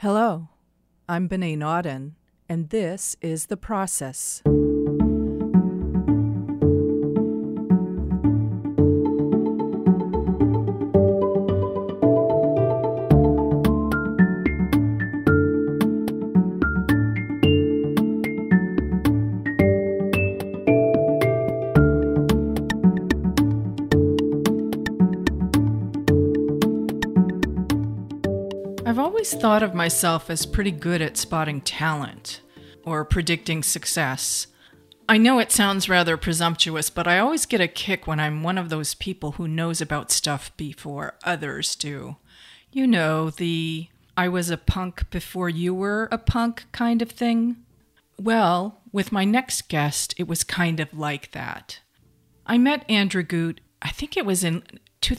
Hello, I'm Bené Nauden, and this is The Process. I've always thought of myself as pretty good at spotting talent or predicting success. I know it sounds rather presumptuous, but I always get a kick when I'm one of those people who knows about stuff before others do. You know, the I was a punk before you were a punk kind of thing. Well, with my next guest, it was kind of like that. I met Andrew Gute, I think it was in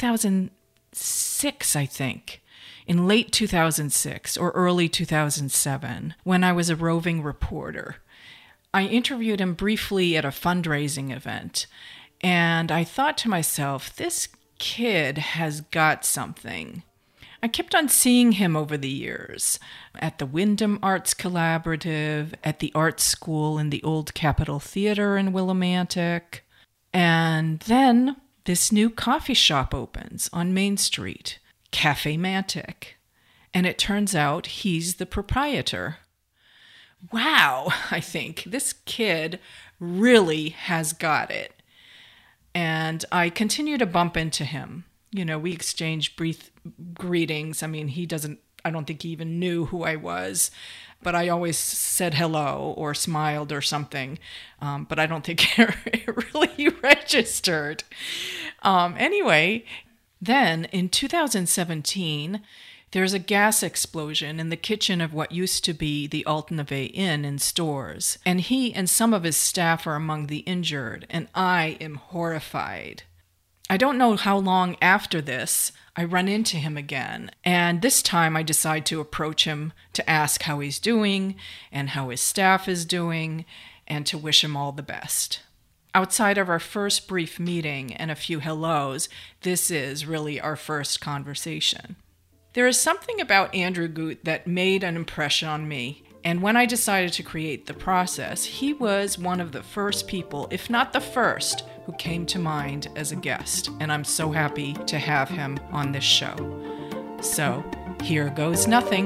2006, in late 2006 or early 2007, when I was a roving reporter. I interviewed him briefly at a fundraising event, and I thought to myself, this kid has got something. I kept on seeing him over the years, at the Wyndham Arts Collaborative, at the art school in the Old Capitol Theater in Willimantic, and then this new coffee shop opens on Main Street, Cafe Mantic, and it turns out he's the proprietor. Wow, I think this kid really has got it. And I continue to bump into him. You know, we exchange brief greetings. I mean, I don't think he even knew who I was, but I always said hello or smiled or something. But I don't think it really registered. Anyway, then, in 2017, there's a gas explosion in the kitchen of what used to be the Alternate Inn in Storrs, and he and some of his staff are among the injured, and I am horrified. I don't know how long after this I run into him again, and this time I decide to approach him to ask how he's doing and how his staff is doing, and to wish him all the best. Outside of our first brief meeting and a few hellos, this is really our first conversation. There is something about Andrew Gute that made an impression on me, and when I decided to create The Process, he was one of the first people, if not the first, who came to mind as a guest, and I'm so happy to have him on this show. So, here goes nothing.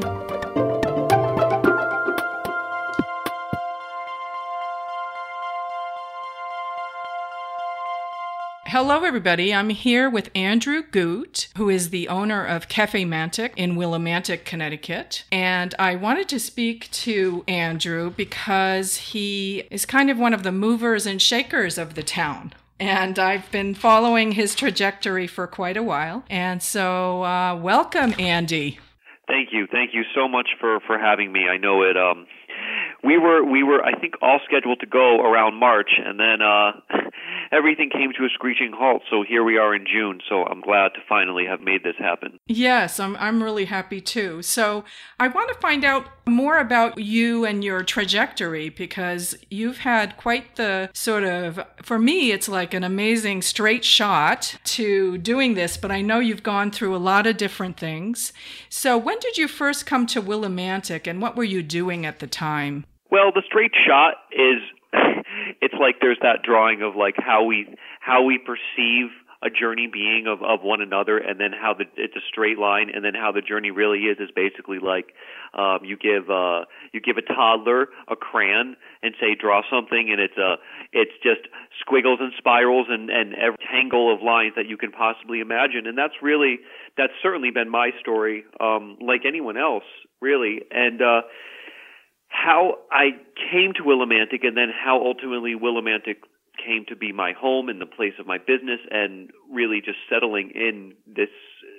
Hello, everybody. I'm here with Andrew Gute, who is the owner of Cafe Mantic in Willimantic, Connecticut. And I wanted to speak to Andrew because he is kind of one of the movers and shakers of the town. And I've been following his trajectory for quite a while. And so welcome, Andy. Thank you. Thank you so much for having me. I know it. We were I think all scheduled to go around March, and then everything came to a screeching halt. So here we are in June. So I'm glad to finally have made this happen. Yes, I'm really happy too. So I want to find out more about you and your trajectory, because you've had quite the sort of, for me, it's like an amazing straight shot to doing this, but I know you've gone through a lot of different things. So when did you first come to Willimantic, and what were you doing at the time? Well, the straight shot is, it's like there's that drawing of like how we perceive a journey being of one another, and then how it's a straight line, and then how the journey really is basically like you give a toddler a crayon and say draw something, and it's just squiggles and spirals and every tangle of lines that you can possibly imagine, and that's certainly been my story, like anyone else really, and how I came to Willimantic, and then how ultimately Willimantic came to be my home and the place of my business, and really just settling in this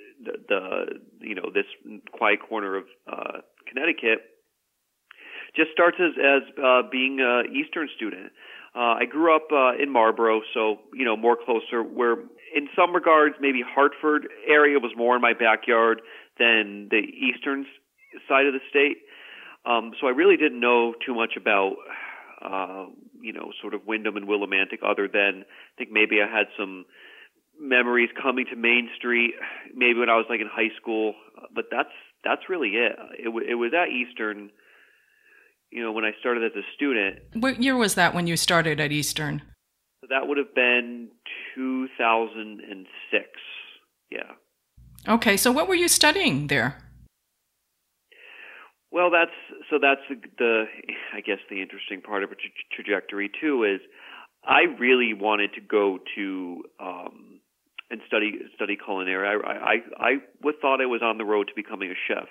this quiet corner of Connecticut, just starts as being an Eastern student. I grew up in Marlborough, so more closer, where in some regards maybe Hartford area was more in my backyard than the eastern side of the state. So I really didn't know too much about, sort of Wyndham and Willimantic, other than I think maybe I had some memories coming to Main Street, maybe when I was like in high school, but that's that's really it. It was at Eastern, when I started as a student. What year was that when you started at Eastern? That would have been 2006. Yeah. Okay, so what were you studying there? Well, that's the I guess the interesting part of a trajectory too is I really wanted to go to and study culinary. I thought I was on the road to becoming a chef.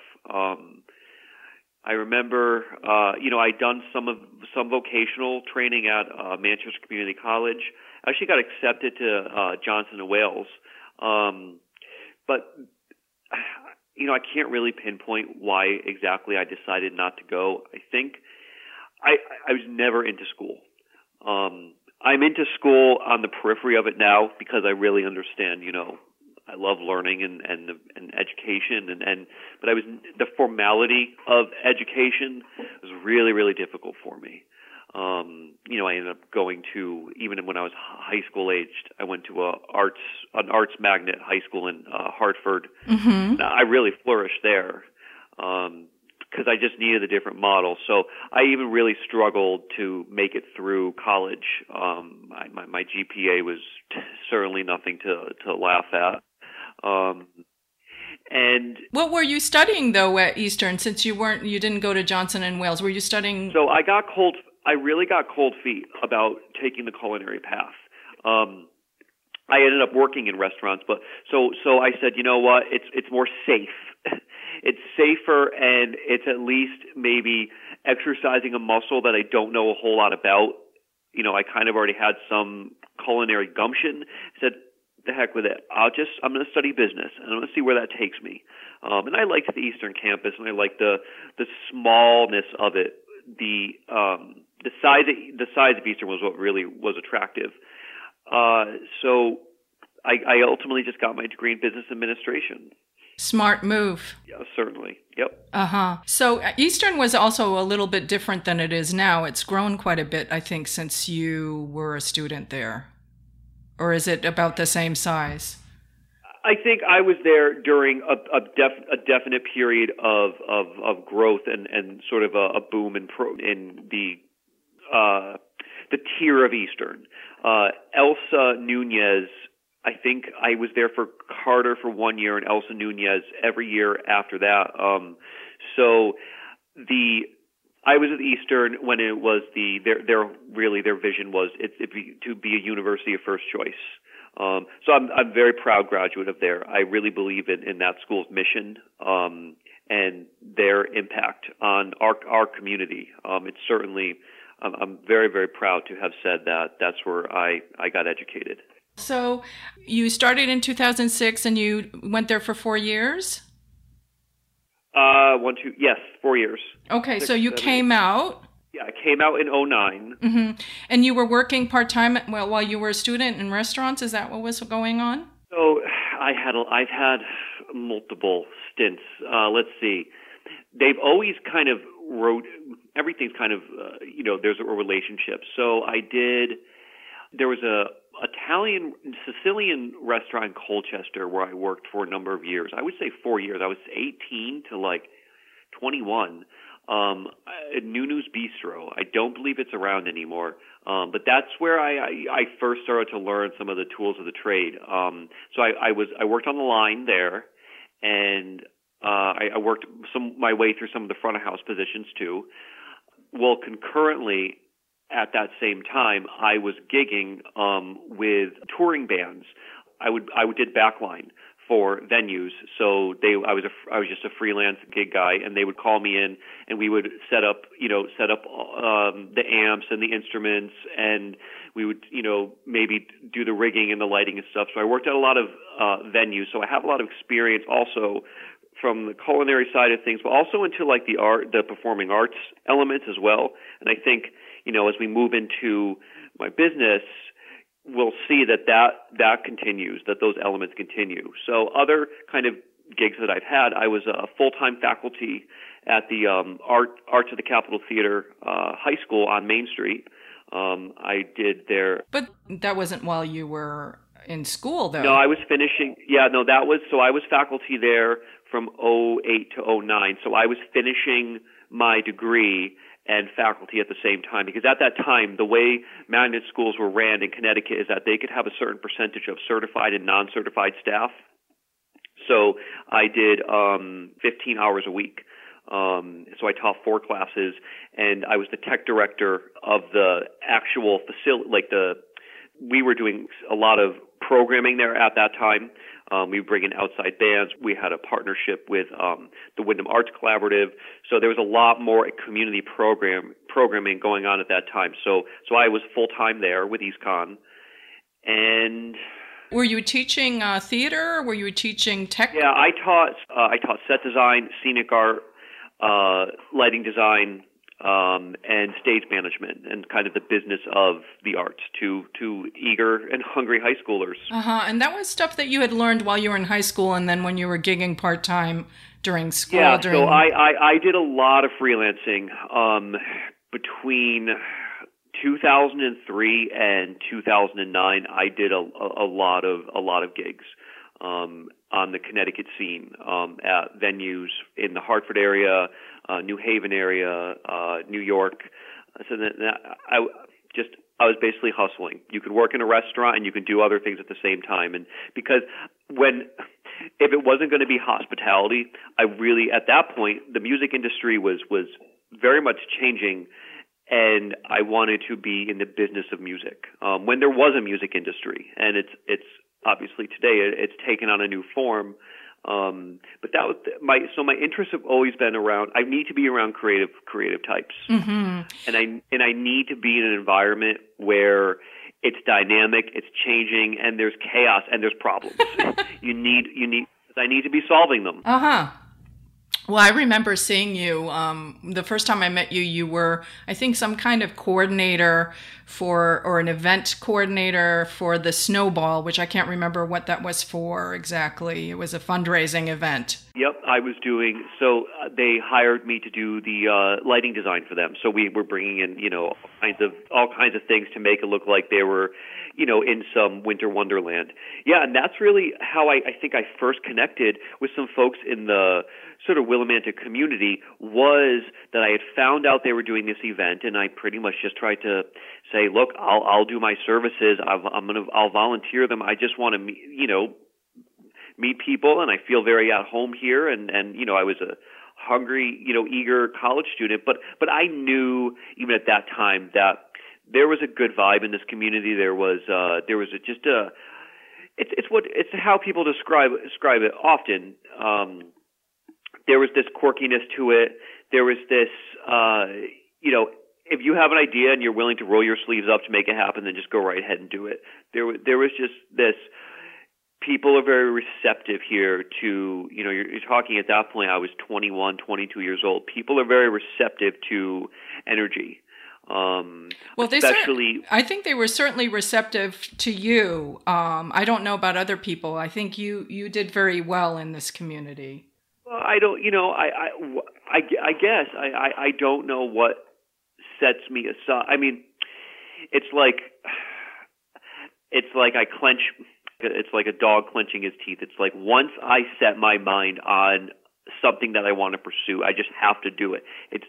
I remember, I'd done some vocational training at Manchester Community College. I actually got accepted to Johnson and Wales, but I can't really pinpoint why exactly I decided not to go. I think I was never into school. I'm into school on the periphery of it now because I really understand, I love learning and education but the formality of education was really, really difficult for me. I ended up going to, even when I was high school aged, I went to an arts magnet high school in Hartford. Mm-hmm. I really flourished there because I just needed a different model. So I even really struggled to make it through college. My GPA was certainly nothing to laugh at. And what were you studying though at Eastern? Since you didn't go to Johnson and Wales, were you studying? So I really got cold feet about taking the culinary path. I ended up working in restaurants, but so I said, you know what? It's more safe. It's safer, and it's at least maybe exercising a muscle that I don't know a whole lot about. I kind of already had some culinary gumption. I said, the heck with it. I'm going to study business, and I'm going to see where that takes me. And I liked the Eastern campus, and I liked the smallness of it. The size of Eastern was what really was attractive. So I ultimately just got my degree in business administration. Smart move. Yeah, certainly. Yep. Uh-huh. So Eastern was also a little bit different than it is now. It's grown quite a bit, I think, since you were a student there. Or is it about the same size? I think I was there during a definite period of growth and sort of a boom in the tier of Eastern. Elsa Nunez, I think I was there for Carter for 1 year and Elsa Nunez every year after that. I was at Eastern when it was their vision was to be a university of first choice. So I'm very proud graduate of there. I really believe in that school's mission and their impact on our community. It's certainly I'm very, very proud to have said that that's where I got educated. So you started in 2006 and you went there for 4 years? 4 years. Okay, 6, so you 7, came out. Yeah, I came out in 2009. Mm-hmm. And you were working part-time while you were a student in restaurants? Is that what was going on? So I've had multiple stints. Let's see. They've always kind of everything's kind of, there's a relationship. So there was a Sicilian restaurant in Colchester where I worked for a number of years. I would say 4 years. I was 18 to 21. Nunu's Bistro. I don't believe it's around anymore. But that's where I first started to learn some of the tools of the trade. So I worked on the line there, and I worked my way through some of the front of house positions too. Well, concurrently, at that same time, I was gigging with touring bands. I did backline for venues. So I was just a freelance gig guy, and they would call me in, and we would set up the amps and the instruments, and we would maybe do the rigging and the lighting and stuff. So I worked at a lot of venues. So I have a lot of experience also from the culinary side of things, but also into the performing arts elements as well. And I think as we move into my business, we'll see that continues, that those elements continue. So other kind of gigs that I've had, I was a full-time faculty at the Arts of the Capitol Theater High School on Main Street. I did there. But that wasn't while you were in school, though. No, I was finishing. Yeah, no, so I was faculty there from '08 to '09. So I was finishing my degree and faculty at the same time, because at that time, the way magnet schools were ran in Connecticut is that they could have a certain percentage of certified and non-certified staff. So I did 15 hours a week. So I taught 4 classes, and I was the tech director of the actual facility. We were doing a lot of programming there at that time. We would bring in outside bands. We had a partnership with the Wyndham Arts Collaborative. So there was a lot more community programming going on at that time. So I was full-time there with EastCon. And were you teaching theater? Were you teaching tech? Yeah, I taught set design, scenic art, lighting design, and stage management, and kind of the business of the arts to eager and hungry high schoolers. And that was stuff that you had learned while you were in high school, and then when you were gigging part-time during school. Yeah, so I did a lot of freelancing between 2003 and 2009. I did a lot of gigs on the Connecticut scene at venues in the Hartford area, New Haven area, New York. So I was basically hustling. You could work in a restaurant and you could do other things at the same time. And because if it wasn't going to be hospitality, at that point, the music industry was very much changing, and I wanted to be in the business of music when there was a music industry. And it's obviously today it's taken on a new form. But that was my interests have always been around. I need to be around creative types, and I need to be in an environment where it's dynamic, it's changing, and there's chaos and there's problems. I need to be solving them. Well, I remember seeing you, the first time I met you, you were, I think, some kind of coordinator or an event coordinator for the Snowball, which I can't remember what that was for exactly. It was a fundraising event. Yep, I was doing, they hired me to do the lighting design for them. So we were bringing in, all kinds of things to make it look like they were, in some winter wonderland. Yeah, and that's really how I think I first connected with some folks in the sort of Willimantic community, was that I had found out they were doing this event, and I pretty much just tried to say, look, I'll do my services. I'll volunteer them. I just want to meet people, and I feel very at home here. And I was a hungry, eager college student, but I knew even at that time that there was a good vibe in this community. It's how people describe it often. There was this quirkiness to it. There was this, if you have an idea and you're willing to roll your sleeves up to make it happen, then just go right ahead and do it. There was just this. People are very receptive here to, you're talking at that point, I was 21, 22 years old. People are very receptive to energy. Well, I think they were certainly receptive to you. I don't know about other people. I think you did very well in this community. Well, I don't, I guess I don't know what sets me aside. I mean, it's like I clench. It's like a dog clenching his teeth. It's like once I set my mind on something that I want to pursue, I just have to do it.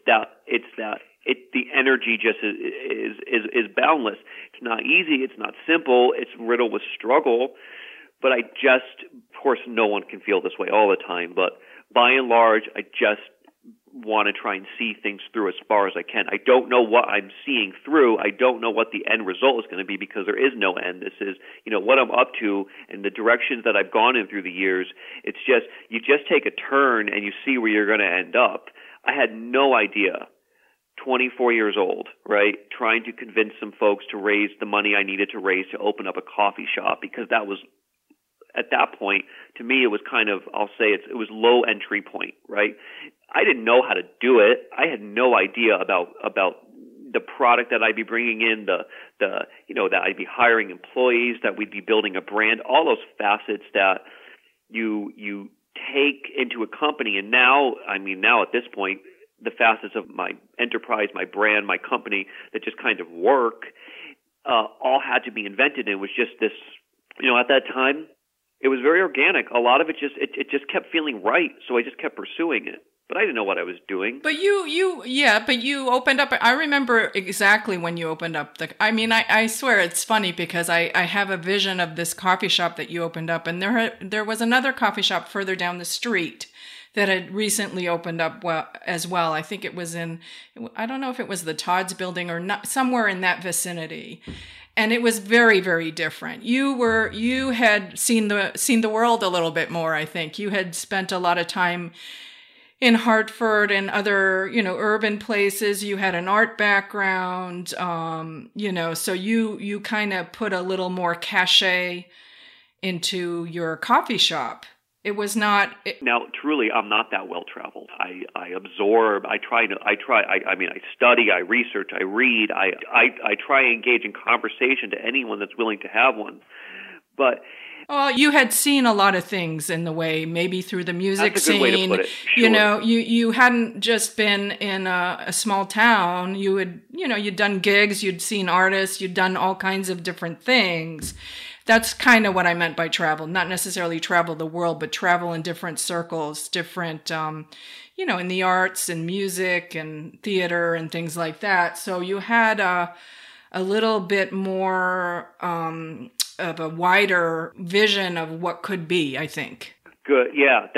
The energy just is boundless. It's not easy. It's not simple. It's riddled with struggle. But of course, no one can feel this way all the time. But by and large, I just want to try and see things through as far as I can. I don't know what I'm seeing through. I don't know what the end result is going to be, because there is no end. This is, what I'm up to and the directions that I've gone in through the years. It's just, you just take a turn and you see where you're going to end up. I had no idea, 24 years old, right, trying to convince some folks to raise the money I needed to raise to open up a coffee shop, because that was, at that point, to me, it was kind of, I'll say it was low entry point, right? I didn't know how to do it. I had no idea about the product that I'd be bringing in, that I'd be hiring employees, that we'd be building a brand, all those facets that you take into a company. And now at this point, the facets of my enterprise, my brand, my company that just kind of work, all had to be invented. And it was just this, at that time, It was very organic. A lot of it just kept feeling right, so I just kept pursuing it. But I didn't know what I was doing. But you opened up. I remember exactly when you opened up I swear it's funny because I have a vision of this coffee shop that you opened up, and there was another coffee shop further down the street that had recently opened up as well. I think it was I don't know if it was the Todd's building or not, somewhere in that vicinity. And it was very, very different. You had seen the world a little bit more, I think. You had spent a lot of time in Hartford and other, urban places. You had an art background, so you kind of put a little more cachet into your coffee shop. It was not. Now, truly, I'm not that well traveled. I absorb. I study. I research. I read. I try and engage in conversation to anyone that's willing to have one. But well, you had seen a lot of things in the way, maybe through the music that's a good scene. way to put it. Sure. You hadn't just been in a small town. You'd done gigs. You'd seen artists. You'd done all kinds of different things. That's kind of what I meant by travel. Not necessarily travel the world, but travel in different circles, different, in the arts and music and theater and things like that. So you had a little bit more of a wider vision of what could be, I think. Good. Yeah,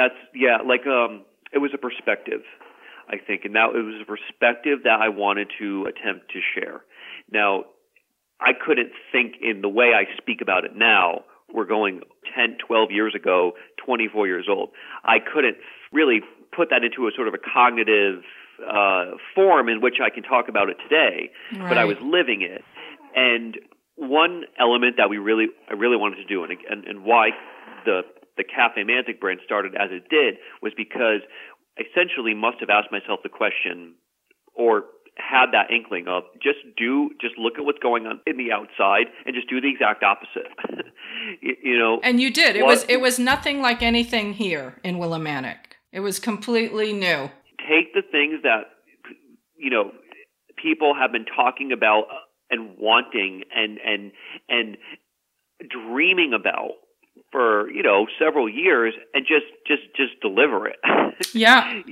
it was a perspective, I think. And now it was a perspective that I wanted to attempt to share. Now, I couldn't think in the way I speak about it now. We're going 10, 12 years ago, 24 years old. I couldn't really put that into a sort of a cognitive form in which I can talk about it today, right. But I was living it. And one element that I really wanted to do, and why the Cafe Mantic brand started as it did, was because I essentially must have asked myself the question, or had that inkling of just look at what's going on in the outside and just do the exact opposite. And you did. It was nothing like anything here in Willimantic. It was completely new. Take the things that people have been talking about and wanting and dreaming about for several years, and just deliver it. Yeah.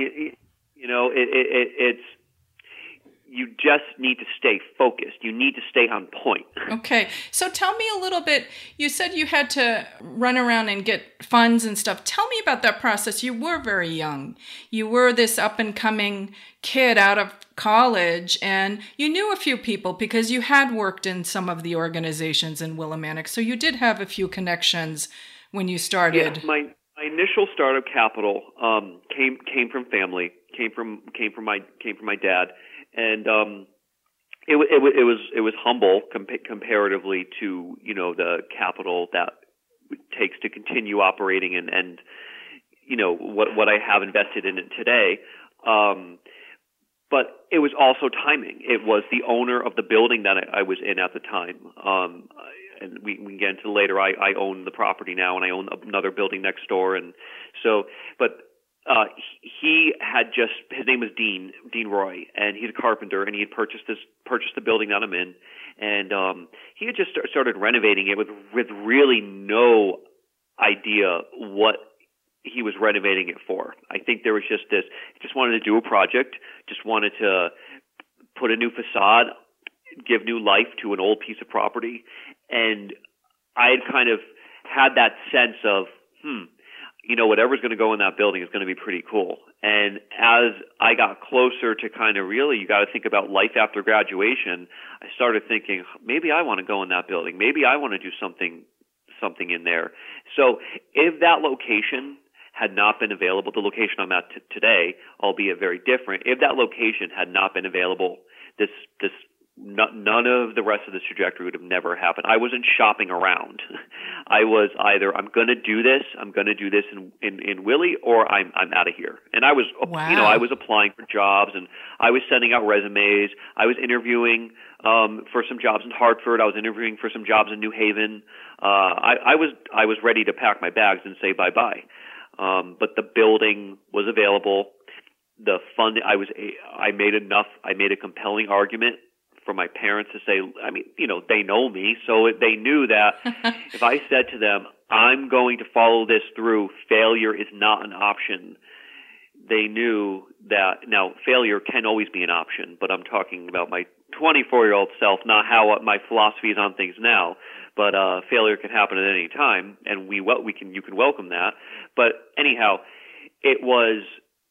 It's. You just need to stay focused. You need to stay on point. Okay. So tell me a little bit. You said you had to run around and get funds and stuff. Tell me about that process. You were very young. You were this up-and-coming kid out of college, and you knew a few people because you had worked in some of the organizations in Willimantic. So you did have a few connections when you started. Yeah, my initial startup capital came from family, came from my dad. And it was humble comparatively to the capital that it takes to continue operating and what I have invested in it today. But it was also timing. It was the owner of the building that I was in at the time. And we can get into later. I own the property now, and I own another building next door. And so, but. He had his name was Dean Roy, and he's a carpenter, and he had purchased the building that I'm in, and he had just started renovating it with really no idea what he was renovating it for. I think there was just this, he just wanted to do a project, just wanted to put a new facade, give new life to an old piece of property, and I had kind of had that sense of, whatever's going to go in that building is going to be pretty cool. And as I got closer to kind of really, you got to think about life after graduation, I started thinking, maybe I want to go in that building. Maybe I want to do something in there. So if that location had not been available, the location I'm at today, albeit very different, if that location had not been available, none of the rest of this trajectory would have never happened. I wasn't shopping around. I was either I'm going to do this in Willie, or I'm out of here. And I was, wow. I was applying for jobs, and I was sending out resumes. I was interviewing for some jobs in Hartford. I was interviewing for some jobs in New Haven. I was ready to pack my bags and say bye bye. But the building was available. The fund, I made a compelling argument for my parents to say, they know me, so they knew that if I said to them, I'm going to follow this through. Failure is not an option. They knew that. Now, failure can always be an option, but I'm talking about my 24-year-old self, not how my philosophy is on things now. But failure can happen at any time, and you can welcome that. But anyhow, it was.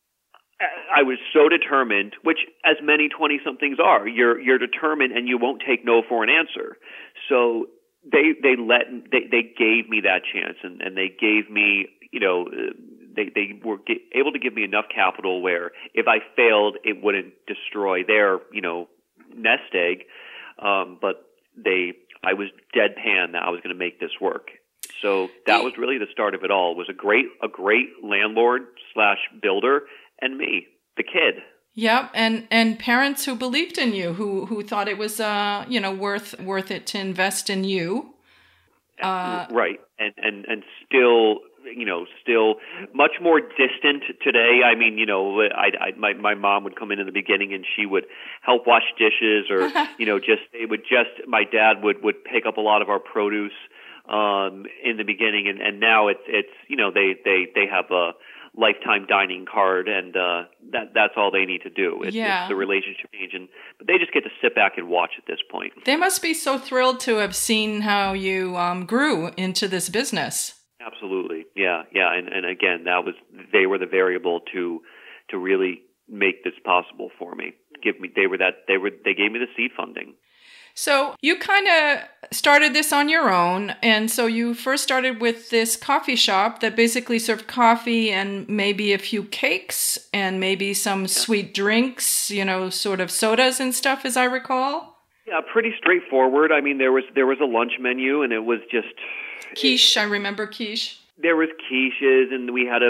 I was so determined, which as many 20-somethings are. You're determined, and you won't take no for an answer. So they gave me that chance, and they gave me, they were able to give me enough capital where if I failed, it wouldn't destroy their, nest egg. But I was deadpan that I was going to make this work. So that was really the start of it all. It was a great landlord / builder, and me, the kid. Yep, and parents who believed in you, who thought it was worth it to invest in you. Right, and still much more distant today. I mean, my mom would come in the beginning and she would help wash dishes, or my dad would pick up a lot of our produce in the beginning, and now it's they have a lifetime dining card, and that's all they need to do. It's the relationship change, but they just get to sit back and watch at this point. They must be so thrilled to have seen how you grew into this business. Absolutely, yeah, and again, they were the variable to really make this possible for me. They gave me the seed funding. So you kind of started this on your own, and so you first started with this coffee shop that basically served coffee and maybe a few cakes and maybe some sweet drinks, sort of sodas and stuff, as I recall. Yeah, pretty straightforward. I mean, there was a lunch menu, and it was just quiche. I remember quiche. There was quiches, and we had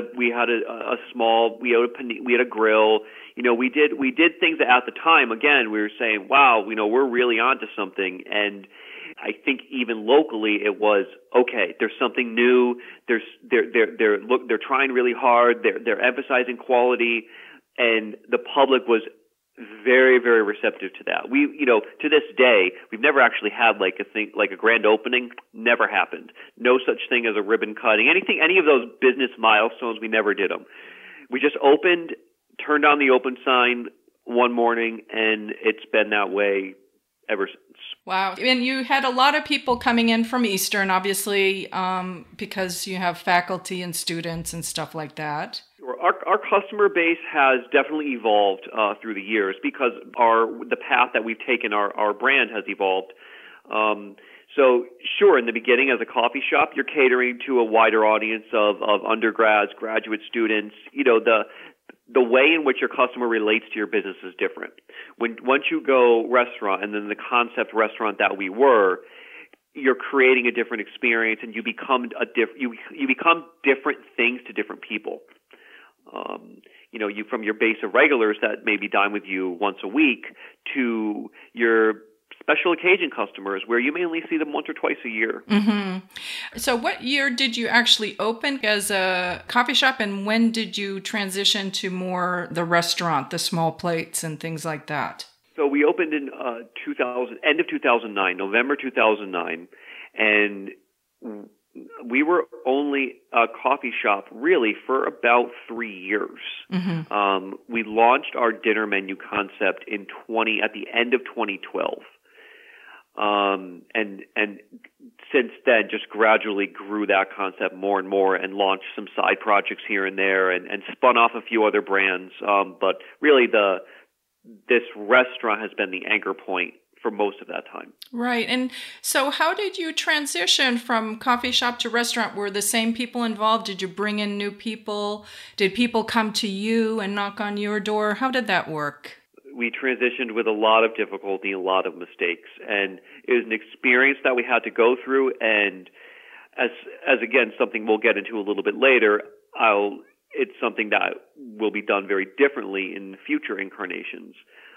a grill. We did things that at the time, again, we were saying, wow, we're really onto something. And I think even locally it was, okay, there's something new. They're trying really hard. They're emphasizing quality, and the public was very, very receptive to that. We, to this day, we've never actually had like a grand opening. Never happened. No such thing as a ribbon cutting. Any of those business milestones, we never did them. We just opened, turned on the open sign one morning, and it's been that way ever since. Wow. And you had a lot of people coming in from Eastern, obviously, because you have faculty and students and stuff like that. Our customer base has definitely evolved through the years because the path that we've taken, our brand has evolved. So sure, in the beginning as a coffee shop, you're catering to a wider audience of undergrads, graduate students. The way in which your customer relates to your business is different. Once you go restaurant, and then the concept restaurant that we were, you're creating a different experience, and you become you become different things to different people. You from your base of regulars that maybe dine with you once a week to your special occasion customers where you may only see them once or twice a year. Mm-hmm. So what year did you actually open as a coffee shop, and when did you transition to more the restaurant, the small plates and things like that? So we opened in end of 2009, November 2009, and we were only a coffee shop really for about 3 years. Mm-hmm. We launched our dinner menu concept at the end of 2012. And since then just gradually grew that concept more and more and launched some side projects here and there and spun off a few other brands. But really this restaurant has been the anchor point for most of that time. Right. And so how did you transition from coffee shop to restaurant? Were the same people involved? Did you bring in new people? Did people come to you and knock on your door? How did that work? We transitioned with a lot of difficulty, a lot of mistakes, and it was an experience that we had to go through. And as again, something we'll get into a little bit later, it's something that will be done very differently in future incarnations.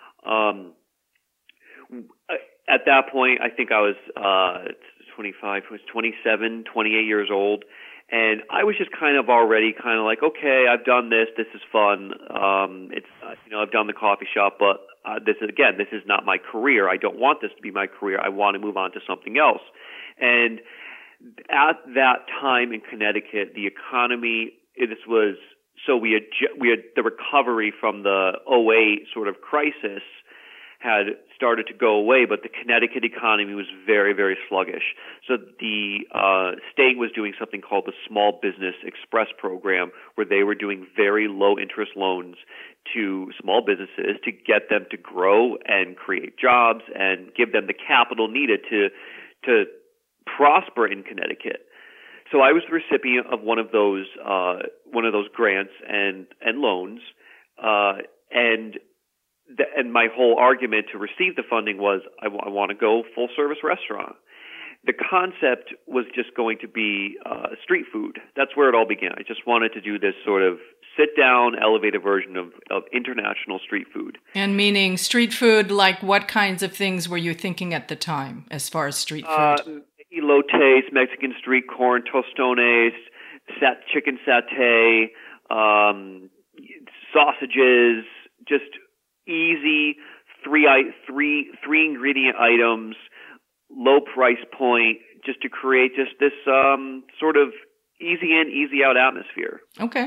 At that point, I think I was 25, 27, 28 years old. And I was just kind of like, okay, I've done this. This is fun. I've done the coffee shop, but this is not my career. I don't want this to be my career. I want to move on to something else. And at that time in Connecticut, the economy, we had the recovery from the '08 sort of crisis had started to go away, but the Connecticut economy was very, very sluggish. So the state was doing something called the Small Business Express program, where they were doing very low interest loans to small businesses to get them to grow and create jobs and give them the capital needed to prosper in Connecticut. So I was the recipient of one of those grants and loans, and my whole argument to receive the funding was I want to go full service restaurant. The concept was just going to be street food. That's where it all began. I just wanted to do this sort of sit down, elevated version of international street food. And meaning street food, like what kinds of things were you thinking at the time as far as street food? Elotes, Mexican street corn, tostones, chicken satay, sausages, just easy three ingredient items, low price point, just to create just this sort of easy in, easy out atmosphere. Okay.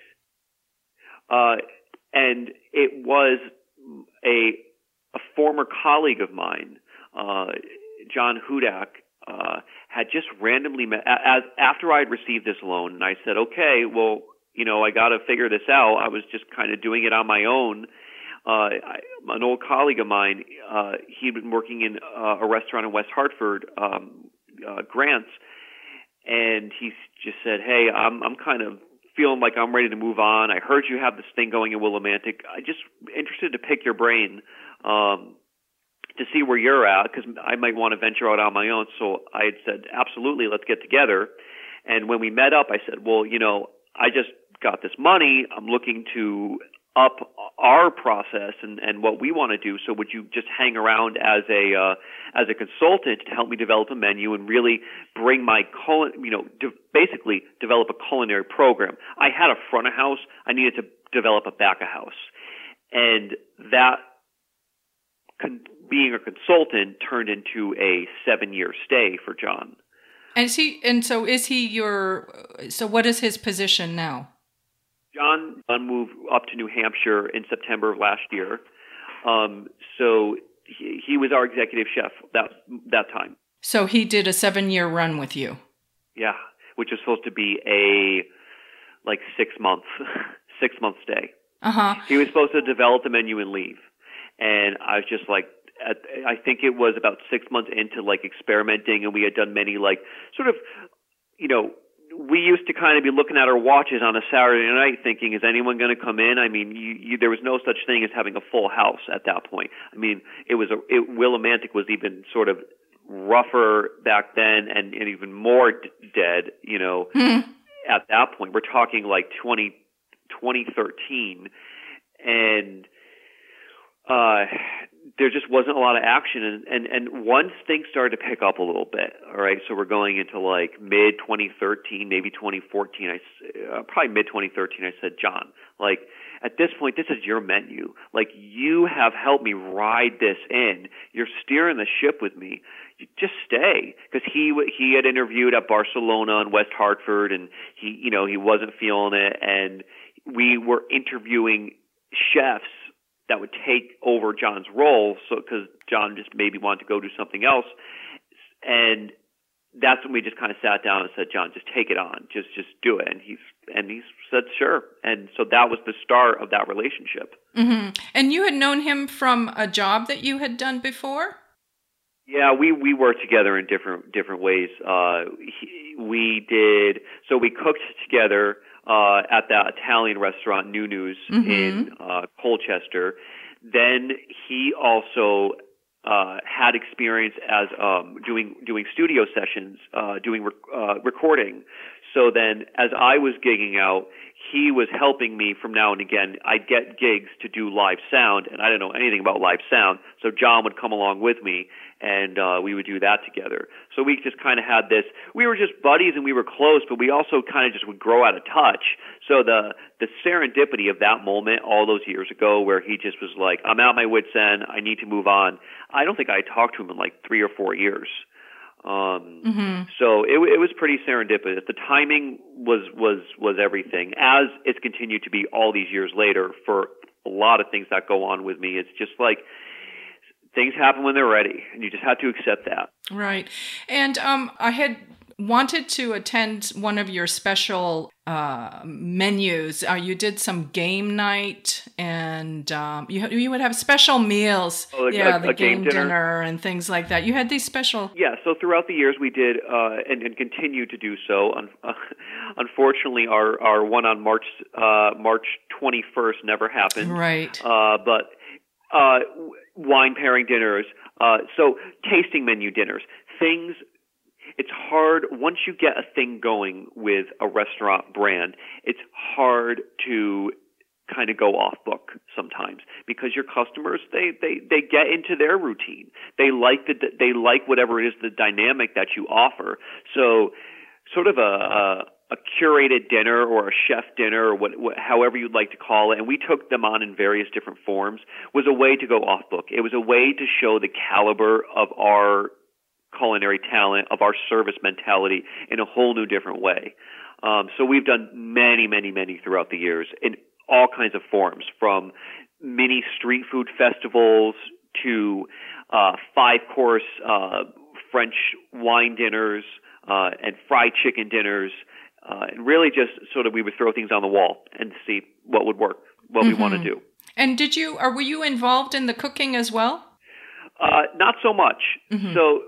And it was a former colleague of mine, John Hudak, had just randomly met after I had received this loan, and I said, okay, well, I got to figure this out. I was just kind of doing it on my own. An old colleague of mine, he'd been working in a restaurant in West Hartford, Grants, and he just said, hey, I'm kind of feeling like I'm ready to move on. I heard you have this thing going in Willimantic. I just interested to pick your brain to see where you're at, because I might want to venture out on my own. So I had said, absolutely, let's get together. And when we met up, I said, well, I just got this money. I'm looking to up our process and what we want to do. So would you just hang around as a consultant to help me develop a menu and really bring my basically develop a culinary program? I had a front of house. I needed to develop a back of house, and that being a consultant turned into a 7-year stay for John. So what is his position now? John moved up to New Hampshire in September of last year. So he was our executive chef that time. So he did a 7-year run with you. Yeah, which was supposed to be a 6 month stay. Uh-huh. He was supposed to develop the menu and leave. And I was just like, I think it was about 6 months into experimenting, and we had done many we used to kind of be looking at our watches on a Saturday night thinking, is anyone going to come in? I mean, there was no such thing as having a full house at that point. I mean, Willimantic was even sort of rougher back then and even more dead, at that point. We're talking 2013. And there just wasn't a lot of action, and once things started to pick up a little bit, all right, so we're going into mid 2013, maybe 2014, probably mid 2013, I said, John, at this point, this is your menu. You have helped me ride this in. You're steering the ship with me. You just stay. Because he had interviewed at Barcelona and West Hartford, and he wasn't feeling it, and we were interviewing chefs that would take over John's role, so because John just maybe wanted to go do something else, and that's when we just kind of sat down and said, John, just take it on, just do it, and he said sure, and so that was the start of that relationship. Mm-hmm. And you had known him from a job that you had done before? Yeah, we worked together in different ways. We cooked together at that Italian restaurant Nunu's in Colchester. Then he also had experience as doing studio sessions, doing recording. So then, as I was gigging out, he was helping me from now and again. I'd get gigs to do live sound, and I didn't know anything about live sound. So John would come along with me, and we would do that together. So we just kind of had this. We were just buddies, and we were close, but we also kind of just would grow out of touch. So the serendipity of that moment all those years ago, where he just was like, "I'm at my wits' end. I need to move on." I don't think I talked to him in 3 or 4 years. So it was pretty serendipitous. The timing was everything. As it's continued to be all these years later for a lot of things that go on with me, it's just like things happen when they're ready, and you just have to accept that. Right. And I had wanted to attend one of your special menus. You did some game night, and you would have special meals. Oh, the a game dinner and things like that. You had these special. Yeah. So throughout the years, we did and continue to do so. Unfortunately, our one on March 21st never happened. Right. But wine pairing dinners, so tasting menu dinners, things. It's hard once you get a thing going with a restaurant brand. It's hard to kind of go off book sometimes because your customers they get into their routine. They like whatever it is, the dynamic that you offer. So sort of a curated dinner or a chef dinner or however you'd like to call it, and we took them on in various different forms, was a way to go off book. It was a way to show the caliber of our culinary talent, of our service mentality in a whole new different way. So we've done many, many, many throughout the years in all kinds of forms, from mini street food festivals to 5-course French wine dinners and fried chicken dinners. And really just sort of we would throw things on the wall and see what would work, what we want to do. And were you involved in the cooking as well? Not so much. So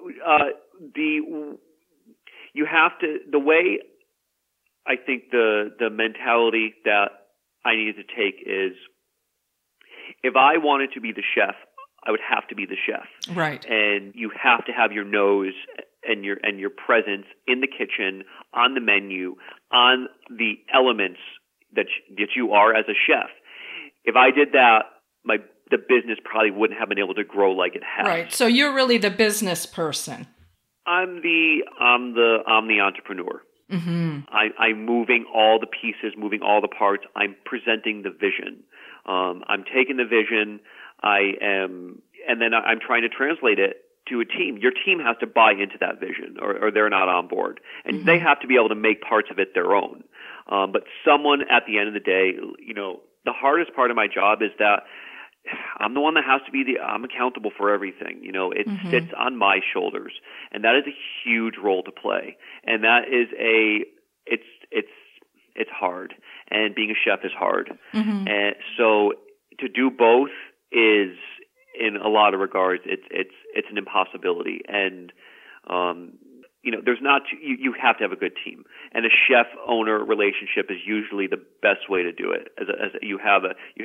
you have to, the way I think the mentality that I needed to take is, if I wanted to be the chef, I would have to be the chef. Right. And you have to have your nose and your presence in the kitchen, on the menu, on the elements that you are as a chef. If I did that, the business probably wouldn't have been able to grow like it has. Right. So you're really the business person. I'm the entrepreneur. I'm moving all the pieces, moving all the parts. I'm presenting the vision. I'm taking the vision. And then I'm trying to translate it to a team. Your team has to buy into that vision, or they're not on board, and they have to be able to make parts of it their own. But someone at the end of the day, the hardest part of my job is that I'm the one that has to be I'm accountable for everything. It sits on my shoulders, and that is a huge role to play. And that is it's hard, and being a chef is hard. And so to do both is, in a lot of regards, it's an impossibility. And there's not, you have to have a good team, and a chef owner relationship is usually the best way to do it. As you have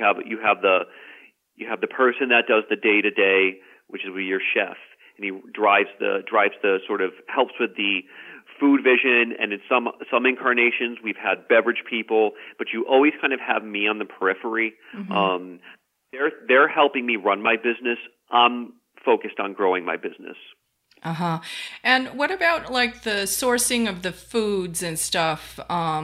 the person that does the day to day, which is your chef, and he drives the sort of helps with the food vision. And in some incarnations, we've had beverage people, but you always kind of have me on the periphery. They're helping me run my business. I'm focused on growing my business. And what about like the sourcing of the foods and stuff?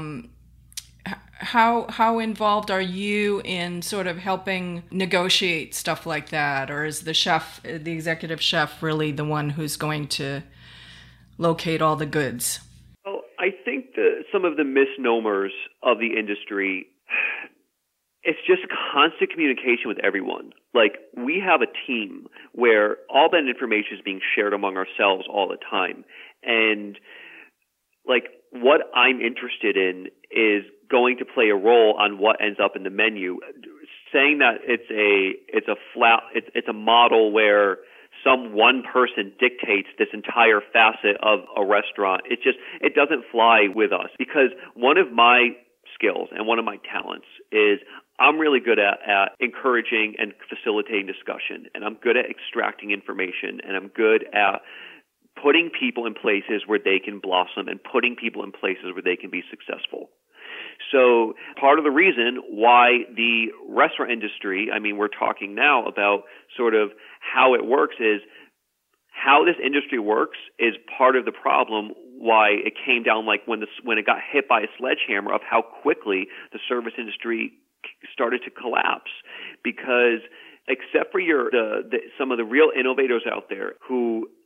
How involved are you in sort of helping negotiate stuff like that? Or is the executive chef, really the one who's going to locate all the goods? Well, I think some of the misnomers of the industry, it's just constant communication with everyone. Like, we have a team where all that information is being shared among ourselves all the time. And like, what I'm interested in is going to play a role on what ends up in the menu. Saying that it's a model where some one person dictates this entire facet of a restaurant, it doesn't fly with us. Because one of my skills and one of my talents is I'm really good at encouraging and facilitating discussion, and I'm good at extracting information, and I'm good at putting people in places where they can blossom and putting people in places where they can be successful. So part of the reason why the restaurant industry, we're talking now about sort of how it works, is how this industry works is part of the problem why it came down, like when it got hit by a sledgehammer, of how quickly the service industry started to collapse. Because except for some of the real innovators out there who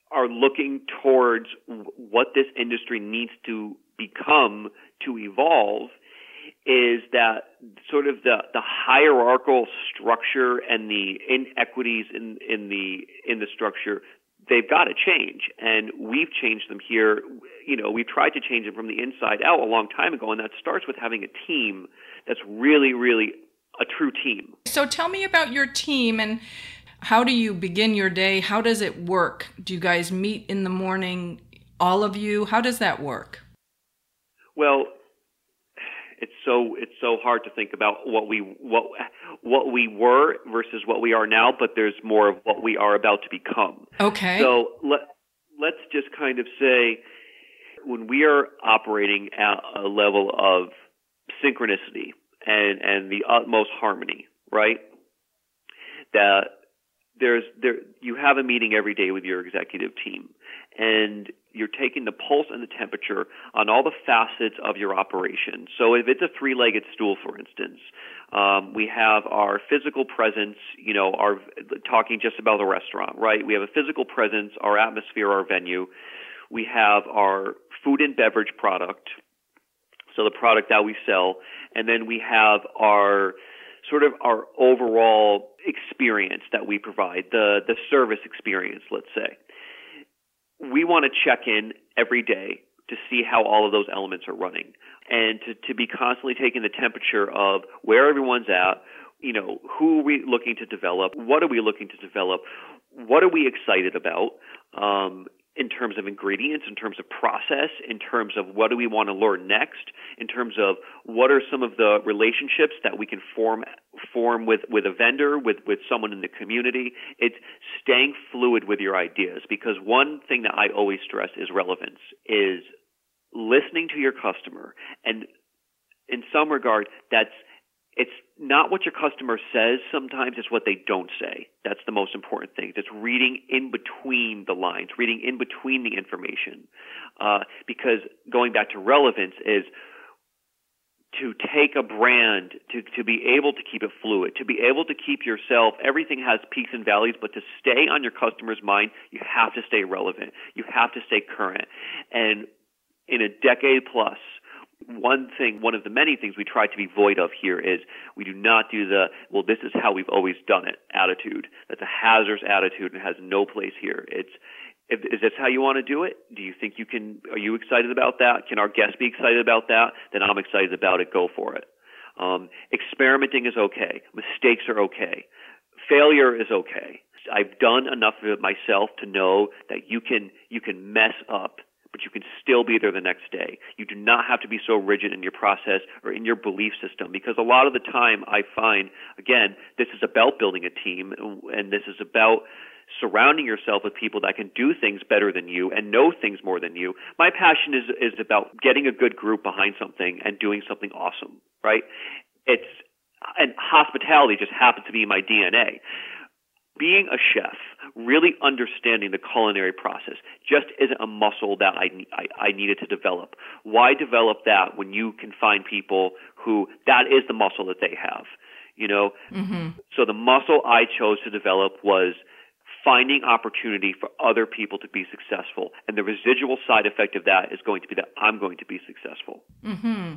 are looking towards what this industry needs to become to evolve is that sort of the hierarchical structure and the inequities in the structure, they've got to change. And we've changed them here. We've tried to change them from the inside out a long time ago, and that starts with having a team that's really, really a true team. So tell me about your team, and how do you begin your day? How does it work? Do you guys meet in the morning, all of you? How does that work? Well, it's so hard to think about what we were versus what we are now, but there's more of what we are about to become. Okay. So let's just kind of say, when we are operating at a level of synchronicity and the utmost harmony, right? That you have a meeting every day with your executive team, and you're taking the pulse and the temperature on all the facets of your operation. So if it's a three-legged stool, for instance, we have our physical presence, our talking just about the restaurant, right? We have a physical presence, our atmosphere, our venue. We have our food and beverage product, so the product that we sell, and then we have our overall experience that we provide, the service experience, let's say. We want to check in every day to see how all of those elements are running, and to be constantly taking the temperature of where everyone's at, who are we looking to develop, what are we looking to develop, what are we excited about, in terms of ingredients, in terms of process, in terms of what do we want to learn next, in terms of what are some of the relationships that we can form with a vendor, with someone in the community. It's staying fluid with your ideas, because one thing that I always stress is relevance, is listening to your customer. And in some regard, it's not what your customer says sometimes, it's what they don't say. That's the most important thing. It's reading in between the lines, reading in between the information. Because going back to relevance is to take a brand, to be able to keep it fluid, to be able to keep yourself, everything has peaks and valleys, but to stay on your customer's mind, you have to stay relevant. You have to stay current. And in a decade plus, one of the many things we try to be void of here is we do not do this is how we've always done it attitude. That's a hazardous attitude and has no place here. Is this how you want to do it? Do you think you can? Are you excited about that? Can our guests be excited about that? Then I'm excited about it. Go for it. Experimenting is okay. Mistakes are okay. Failure is okay. I've done enough of it myself to know that you can mess up, but you can still be there the next day. You do not have to be so rigid in your process or in your belief system, because a lot of the time I find, again, this is about building a team, and this is about surrounding yourself with people that can do things better than you and know things more than you. My passion is about getting a good group behind something and doing something awesome, right? And hospitality just happens to be my DNA. Being a chef, really understanding the culinary process, just isn't a muscle that I needed to develop. Why develop that when you can find people who that is the muscle that they have, Mm-hmm. So the muscle I chose to develop was finding opportunity for other people to be successful. And the residual side effect of that is going to be that I'm going to be successful. Mm-hmm.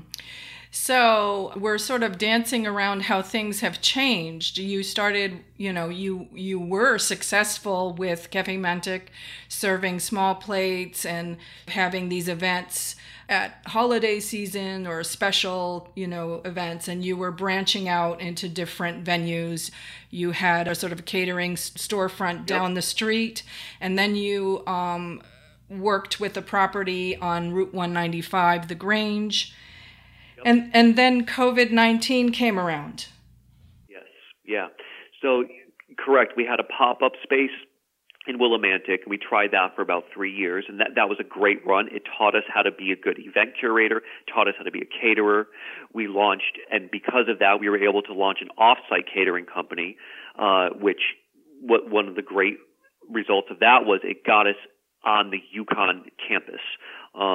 So we're sort of dancing around how things have changed. You started, you were successful with Cafe Mantic, serving small plates and having these events at holiday season or special, events, and you were branching out into different venues. You had a sort of catering storefront down the street, and then you worked with a property on Route 195, The Grange. And then COVID-19 came around. Yes, yeah. So, correct. We had a pop-up space in Willimantic, and we tried that for about 3 years, and that was a great run. It taught us how to be a good event curator, taught us how to be a caterer. We launched, and because of that, we were able to launch an off-site catering company, which one of the great results of that was it got us on the UConn campus,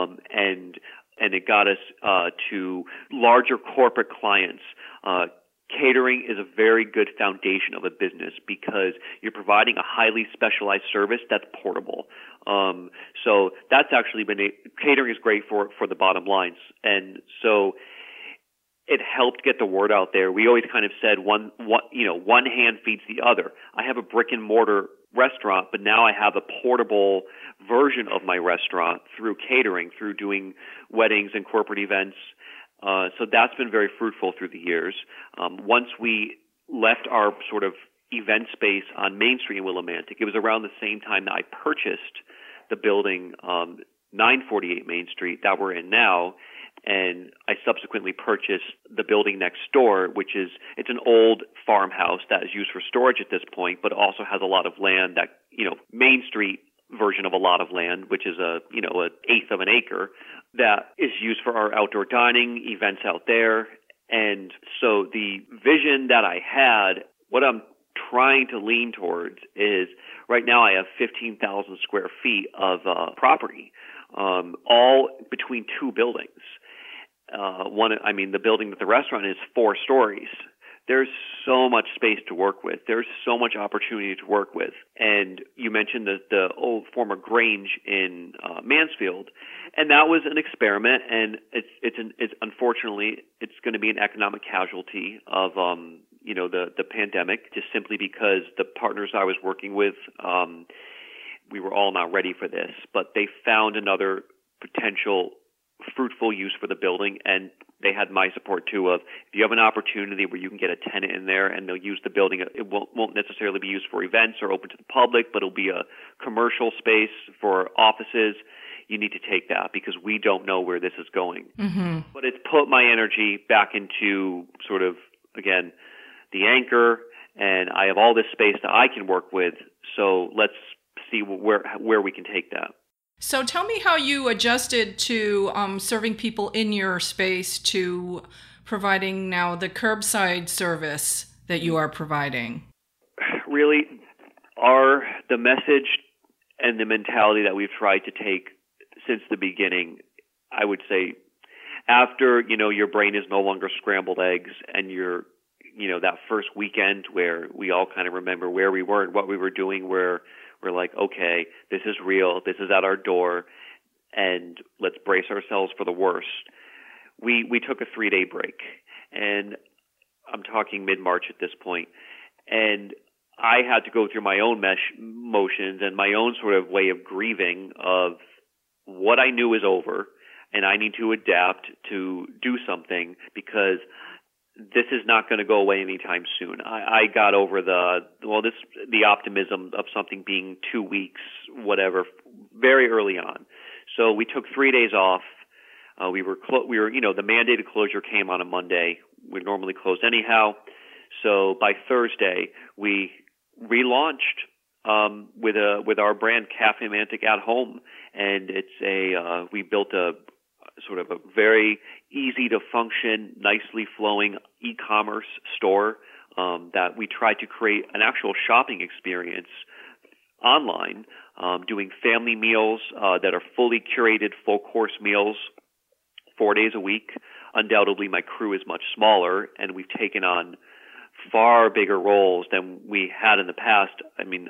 and it got us to larger corporate clients, catering is a very good foundation of a business because you're providing a highly specialized service that's portable. So that's actually catering is great for the bottom lines. And so it helped get the word out there. We always kind of said one hand feeds the other. I have a brick and mortar restaurant, but now I have a portable version of my restaurant through catering, through doing weddings and corporate events. So that's been very fruitful through the years. Once we left our sort of event space on Main Street in Willimantic, it was around the same time that I purchased the building 948 Main Street that we're in now, and I subsequently purchased the building next door, which it's an old farmhouse that is used for storage at this point, but also has a lot of land that, Main Street version of a lot of land, which is an eighth of an acre that is used for our outdoor dining events out there. And so the vision that I had, what I'm trying to lean towards is right now I have 15,000 square feet of property, all between two buildings. The building that the restaurant is 4 stories. There's so much space to work with. There's so much opportunity to work with. And you mentioned the old former Grange in Mansfield, and that was an experiment. And it's unfortunately it's going to be an economic casualty of the pandemic, just simply because the partners I was working with, we were all not ready for this, but they found another potential fruitful use for the building, and they had my support too of, if you have an opportunity where you can get a tenant in there and they'll use the building, it won't necessarily be used for events or open to the public, but it'll be a commercial space for offices, you need to take that because we don't know where this is going. Mm-hmm. But it's put my energy back into sort of, again, the anchor, and I have all this space that I can work with, so let's see where we can take that. So tell me how you adjusted to serving people in your space to providing now the curbside service that you are providing. Really, the message and the mentality that we've tried to take since the beginning, I would say, after, your brain is no longer scrambled eggs and you're, that first weekend where we all kind of remember where we were and what we were doing, where we're like, okay, this is real, this is at our door, and let's brace ourselves for the worst. We took a 3-day break, and I'm talking mid-March at this point, and I had to go through my own motions and my own sort of way of grieving of what I knew is over, and I need to adapt to do something because this is not going to go away anytime soon. I got over the optimism of something being 2 weeks, whatever, very early on. So we took 3 days off. We were the mandated closure came on a Monday. We're normally closed anyhow. So by Thursday, we relaunched with our brand Cafe Mantic at Home, and it's we built a sort of a very easy to function, nicely flowing e-commerce store that we tried to create an actual shopping experience online, doing family meals that are fully curated full course meals 4 days a week. Undoubtedly, my crew is much smaller, and we've taken on far bigger roles than we had in the past. I mean,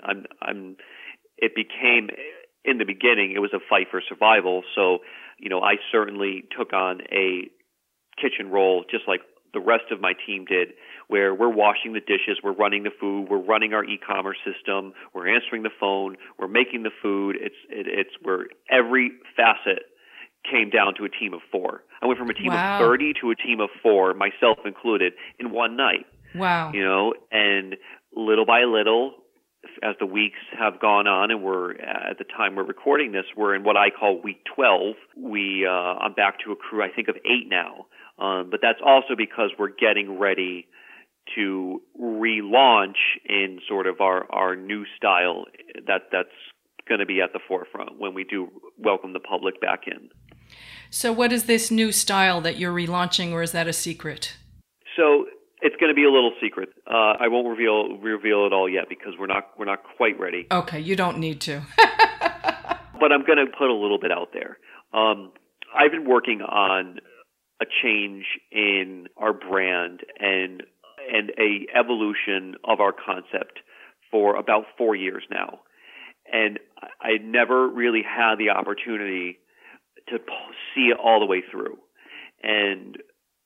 it became, in the beginning, it was a fight for survival. So, I certainly took on a kitchen role just like the rest of my team did, where we're washing the dishes, we're running the food, we're running our e-commerce system, we're answering the phone, we're making the food. It's where every facet came down to a team of 4. I went from a team of 30 to a team of 4, myself included, in one night. Wow. And little by little, as the weeks have gone on, and we're at the time we're recording this, we're in what I call week 12. I'm back to a crew, I think, of 8 now. But that's also because we're getting ready to relaunch in sort of our new style that's going to be at the forefront when we do welcome the public back in. So what is this new style that you're relaunching, or is that a secret? So it's going to be a little secret. I won't reveal it all yet because we're not quite ready. Okay, you don't need to. But I'm going to put a little bit out there. I've been working on a change in our brand, and and a evolution of our concept for about 4 years now. And I never really had the opportunity to see it all the way through. And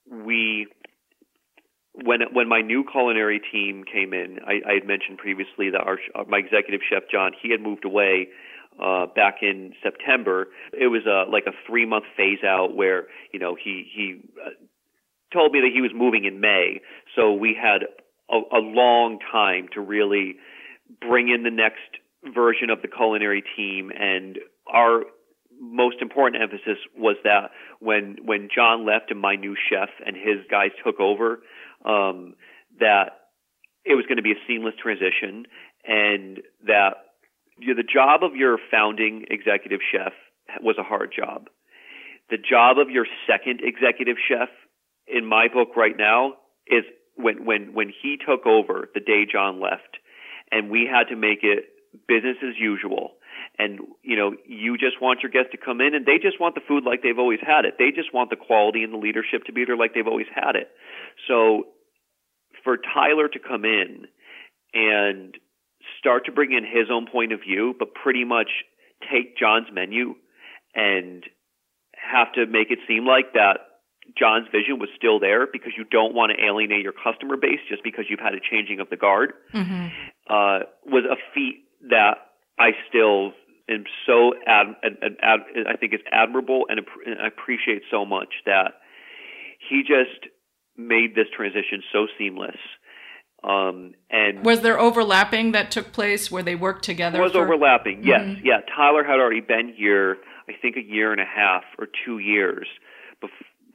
when my new culinary team came in, I had mentioned previously that my executive chef, John, he had moved away back in September. It was like a 3-month phase out where, he told me that he was moving in May. So we had a long time to really bring in the next version of the culinary team. And our most important emphasis was that when John left and my new chef and his guys took over, that it was going to be a seamless transition, and that the job of your founding executive chef was a hard job. The job of your second executive chef, in my book right now, is when he took over the day John left, and we had to make it business as usual. And, you just want your guests to come in and they just want the food like they've always had it. They just want the quality and the leadership to be there like they've always had it. So for Tyler to come in and start to bring in his own point of view, but pretty much take John's menu and have to make it seem like that John's vision was still there, because you don't want to alienate your customer base just because you've had a changing of the guard, was a feat that I still am so I think it's admirable, and I appreciate so much that he just made this transition so seamless. And was there overlapping that took place where they worked together? Overlapping, yes. Mm-hmm. Yeah, Tyler had already been here, I think, 1.5 years or 2 years before.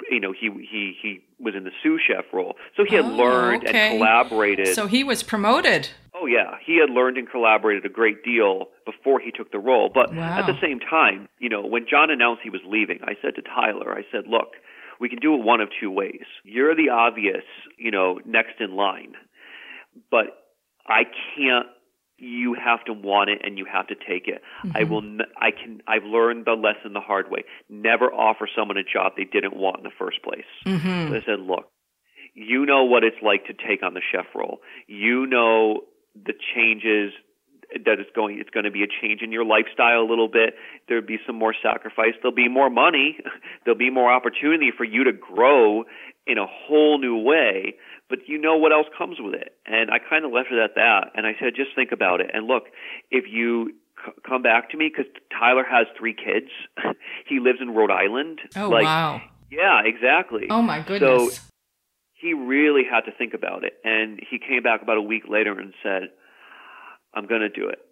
He was in the sous chef role. So he had learned and collaborated. So he was promoted. Oh, yeah. He had learned and collaborated a great deal before he took the role. But at the same time, when John announced he was leaving, I said to Tyler, look, we can do it one of two ways. You're the obvious, next in line. But I can't. You have to want it and you have to take it. Mm-hmm. I've learned the lesson the hard way. Never offer someone a job they didn't want in the first place. Mm-hmm. So I said, look, you know what it's like to take on the chef role. You know the changes that it's going to be a change in your lifestyle a little bit. There'll be some more sacrifice. There'll be more money. There'll be more opportunity for you to grow in a whole new way. But you know what else comes with it. And I kind of left it at that. And I said, just think about it. And look, if you come back to me, because Tyler has 3 kids. He lives in Rhode Island. Oh, wow. Yeah, exactly. Oh, my goodness. So he really had to think about it. And he came back about a week later and said, I'm going to do it.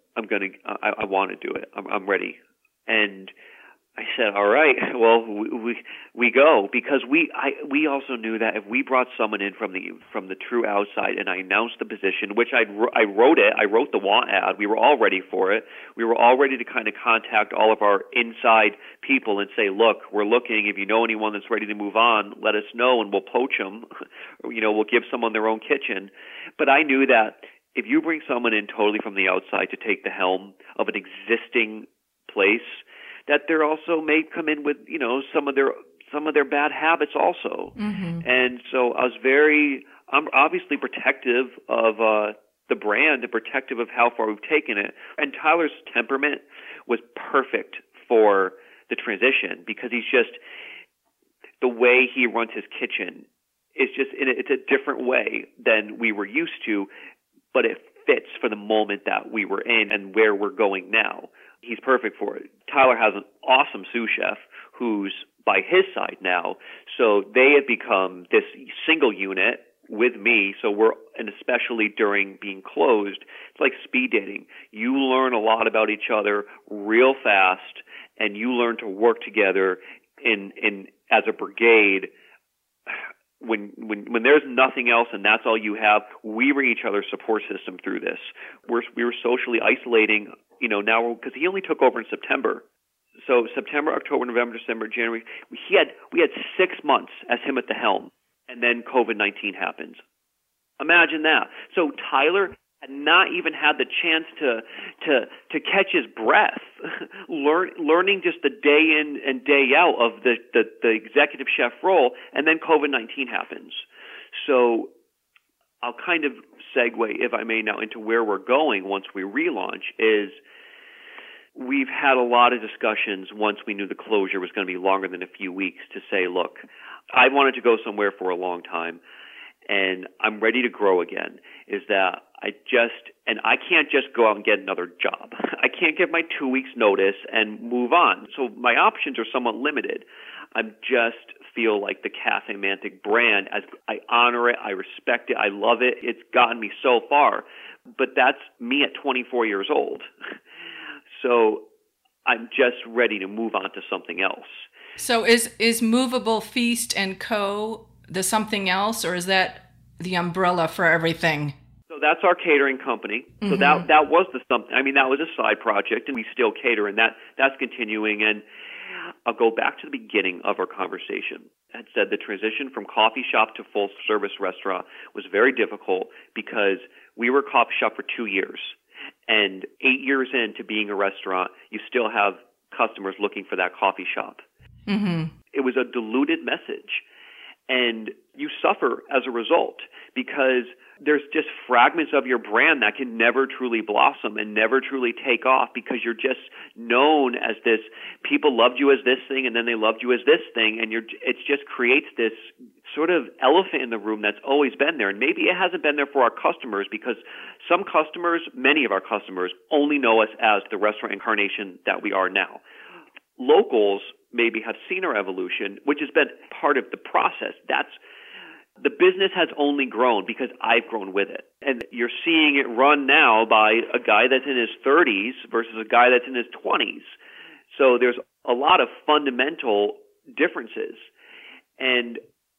I want to do it. I'm ready. And I said, all right, well, we go, because we also knew that if we brought someone in from the true outside, and I announced the position, which I wrote the want ad. We were all ready for it. We were all ready to kind of contact all of our inside people and say, look, we're looking. If you know anyone that's ready to move on, let us know, and we'll poach them. We'll give someone their own kitchen. But I knew that if you bring someone in totally from the outside to take the helm of an existing place, that they're also may come in with, some of their bad habits also. Mm-hmm. And so I'm obviously protective of the brand and protective of how far we've taken it. And Tyler's temperament was perfect for the transition, because he's just, the way he runs his kitchen is just, it's a different way than we were used to, but it fits for the moment that we were in and where we're going now. He's perfect for it. Tyler has an awesome sous chef who's by his side now. So they have become this single unit with me. So and especially during being closed, it's like speed dating. You learn a lot about each other real fast, and you learn to work together in as a brigade. When there's nothing else and that's all you have, we were each other's support system through this. We were socially isolating, now, because he only took over in September. So September, October, November, December, January, we had 6 months as him at the helm, and then COVID-19 happens. Imagine that. So Tyler had not even had the chance to catch his breath, learning just the day in and day out of the executive chef role, and then COVID-19 happens. So I'll kind of segue, if I may now, into where we're going once we relaunch is we've had a lot of discussions once we knew the closure was going to be longer than a few weeks to say, look, I wanted to go somewhere for a long time and I'm ready to grow again, is that I can't just go out and get another job. I can't give my 2 weeks notice and move on. So my options are somewhat limited. I just feel like the Cafe Mantic brand, as I honor it, I respect it, I love it. It's gotten me so far. But that's me at 24 years old. So I'm just ready to move on to something else. So is Movable Feast and Co. the something else, or is that the umbrella for everything? So that's our catering company. So that was the something. I mean, that was a side project, and we still cater, and that's continuing. And I'll go back to the beginning of our conversation. I had said the transition from coffee shop to full-service restaurant was very difficult because we were a coffee shop for 2 years. And 8 years into being a restaurant, you still have customers looking for that coffee shop. Mm-hmm. It was a diluted message. And you suffer as a result because there's just fragments of your brand that can never truly blossom and never truly take off because you're just known as this. People loved you as this thing, and then they loved you as this thing, and it just creates this sort of elephant in the room that's always been there. And maybe it hasn't been there for our customers because some customers, many of our customers, only know us as the restaurant incarnation that we are now. Locals maybe have seen our evolution, which has been part of the process. The business has only grown because I've grown with it. And you're seeing it run now by a guy that's in his 30s versus a guy that's in his 20s. So there's a lot of fundamental differences. And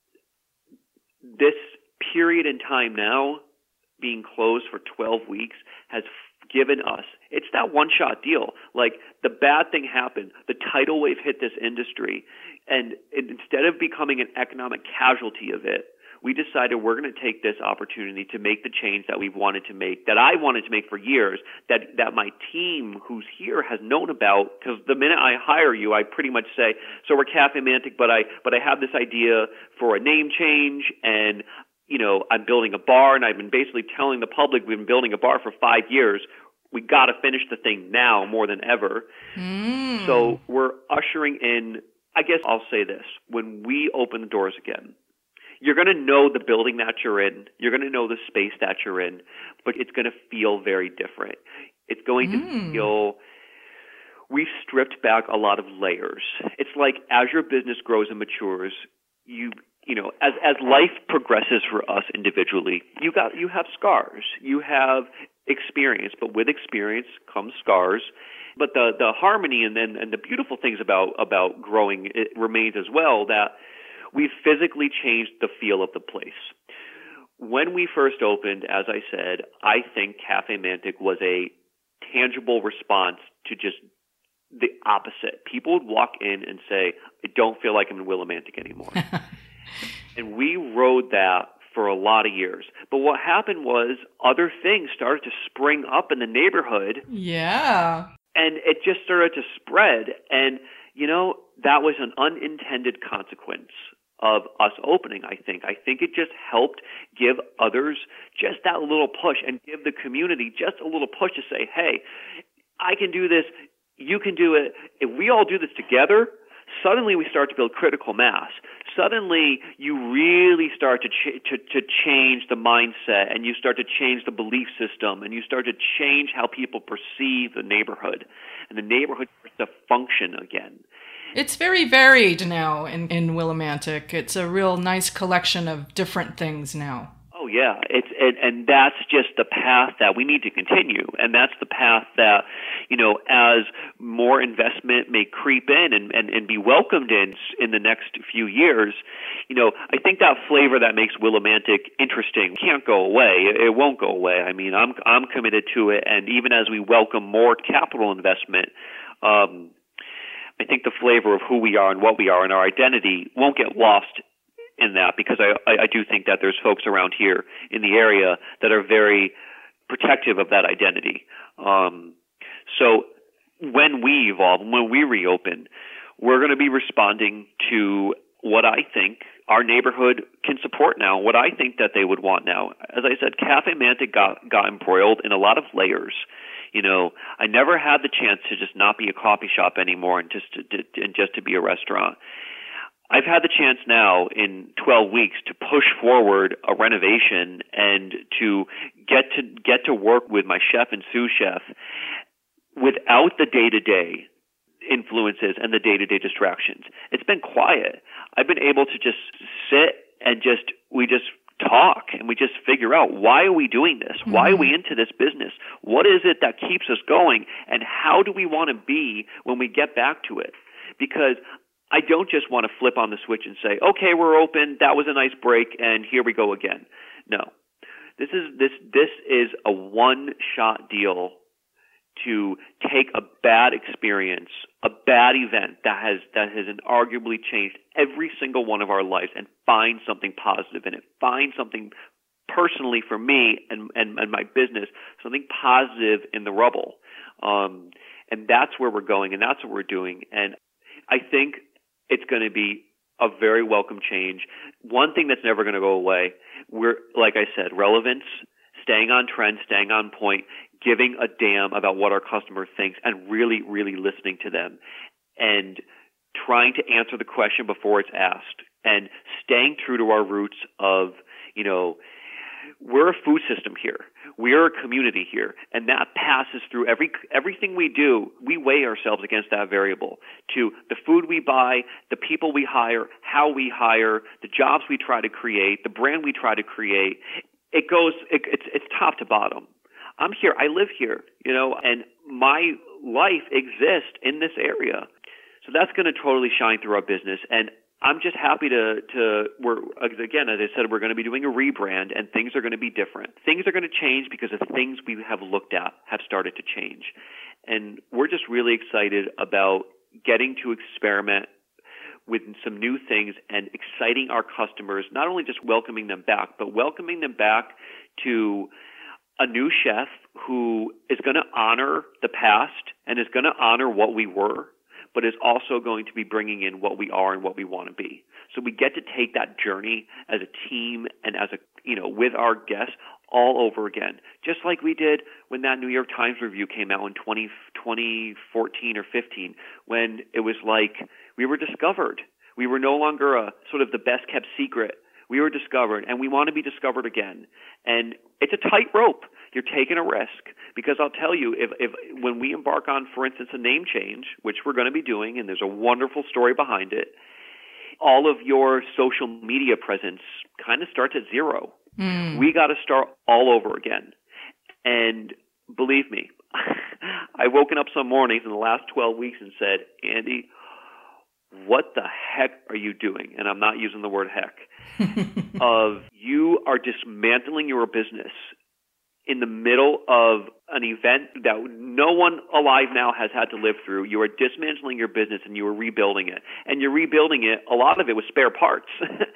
this period in time now, being closed for 12 weeks, has given us, it's that one-shot deal. Like, the bad thing happened. The tidal wave hit this industry. And instead of becoming an economic casualty of it, we decided we're going to take this opportunity to make the change that we wanted to make, that I wanted to make for years, that my team who's here has known about. Because the minute I hire you, I pretty much say, so we're Cafe Mantic, but I have this idea for a name change, and I'm building a bar, and I've been basically telling the public we've been building a bar for 5 years. We got to finish the thing now more than ever. So we're ushering in, I guess I'll say this, when we open the doors again, you're going to know the building that you're in. You're going to know the space that you're in, but it's going to feel very different. It's going to feel, we've stripped back a lot of layers. It's like as your business grows and matures, as life progresses for us individually, you have scars. You have experience, but with experience comes scars. But the harmony and the beautiful things about growing, it remains as well, that we've physically changed the feel of the place. When we first opened, as I said, I think Cafe Mantic was a tangible response to just the opposite. People would walk in and say, I don't feel like I'm in Willimantic anymore. And we rode that for a lot of years. But what happened was other things started to spring up in the neighborhood. Yeah. And it just started to spread. And, that was an unintended consequence of us opening, I think. I think it just helped give others just that little push and give the community just a little push to say, hey, I can do this. You can do it. If we all do this together, suddenly we start to build critical mass. Suddenly you really start to change the mindset, and you start to change the belief system, and you start to change how people perceive the neighborhood, and the neighborhood starts to function again. It's very varied now in Willimantic. It's a real nice collection of different things now. Oh, yeah. And that's just the path that we need to continue. And that's the path that, as more investment may creep in and be welcomed in the next few years, I think that flavor that makes Willimantic interesting can't go away. It won't go away. I mean, I'm committed to it. And even as we welcome more capital investment, I think the flavor of who we are and what we are and our identity won't get lost in that, because I do think that there's folks around here in the area that are very protective of that identity. So when we evolve, when we reopen, we're going to be responding to what I think our neighborhood can support now, what I think that they would want now. As I said, Cafe Mantic got embroiled in a lot of layers. I never had the chance to just not be a coffee shop anymore and just to be a restaurant. I've had the chance now in 12 weeks to push forward a renovation and to get to work with my chef and sous chef without the day-to-day influences and the day-to-day distractions. It's been quiet. I've been able to just sit and we just talk and we just figure out, why are we doing this? Mm-hmm. Why are we into this business? What is it that keeps us going? And how do we want to be when we get back to it? Because I don't just want to flip on the switch and say, okay, we're open. That was a nice break, and here we go again. No, this is a one-shot deal to take a bad experience, a bad event that has arguably changed every single one of our lives, and find something positive in it. Find something personally for me and my business, something positive in the rubble. And that's where we're going, and that's what we're doing. And I think it's going to be a very welcome change. One thing that's never going to go away, we're, like I said, relevance, staying on trend, staying on point, giving a damn about what our customer thinks, and really, really listening to them, and trying to answer the question before it's asked, and staying true to our roots of, we're a food system here. We are a community here, and that passes through everything we do. We weigh ourselves against that variable to the food we buy, the people we hire, how we hire, the jobs we try to create, the brand we try to create. It's top to bottom. I'm here. I live here, and my life exists in this area. So that's going to totally shine through our business. And I'm just happy we're, again, as I said, we're going to be doing a rebrand, and things are going to be different. Things are going to change because the things we have looked at have started to change. And we're just really excited about getting to experiment with some new things and exciting our customers, not only just welcoming them back, but welcoming them back to a new chef who is going to honor the past and is going to honor what we were, but is also going to be bringing in what we are and what we want to be. So we get to take that journey as a team and as with our guests all over again, just like we did when that New York Times review came out in 2014 or 15, when it was like we were discovered. We were no longer a sort of the best kept secret. We were discovered, and we want to be discovered again. And it's a tightrope. You're taking a risk, because I'll tell you, if when we embark on, for instance, a name change, which we're going to be doing, and there's a wonderful story behind it, all of your social media presence kind of starts at zero. We got to start all over again. And believe me, I've woken up some mornings in the last 12 weeks and said, Andy, what the heck are you doing? And I'm not using the word heck. You are dismantling your business in the middle of an event that no one alive now has had to live through. You are dismantling your business and you are rebuilding it. And you're rebuilding it, a lot of it with spare parts.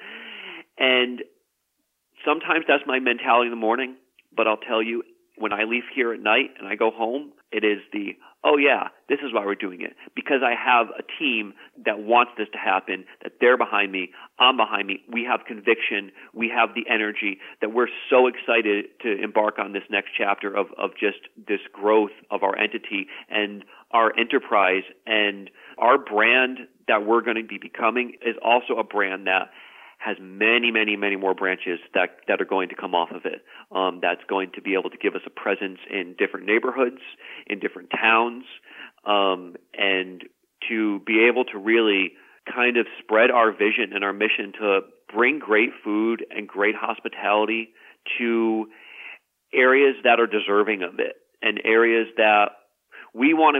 And sometimes that's my mentality in the morning. But I'll tell you, when I leave here at night and I go home, it is oh yeah, this is why we're doing it. Because I have a team that wants this to happen, that they're behind me, I'm behind me. We have conviction, we have the energy, that we're so excited to embark on this next chapter of just this growth of our entity and our enterprise. And our brand that we're going to be becoming is also a brand that has many, many, many more branches that are going to come off of it. That's going to be able to give us a presence in different neighborhoods, in different towns, and to be able to really kind of spread our vision and our mission to bring great food and great hospitality to areas that are deserving of it, and areas that we want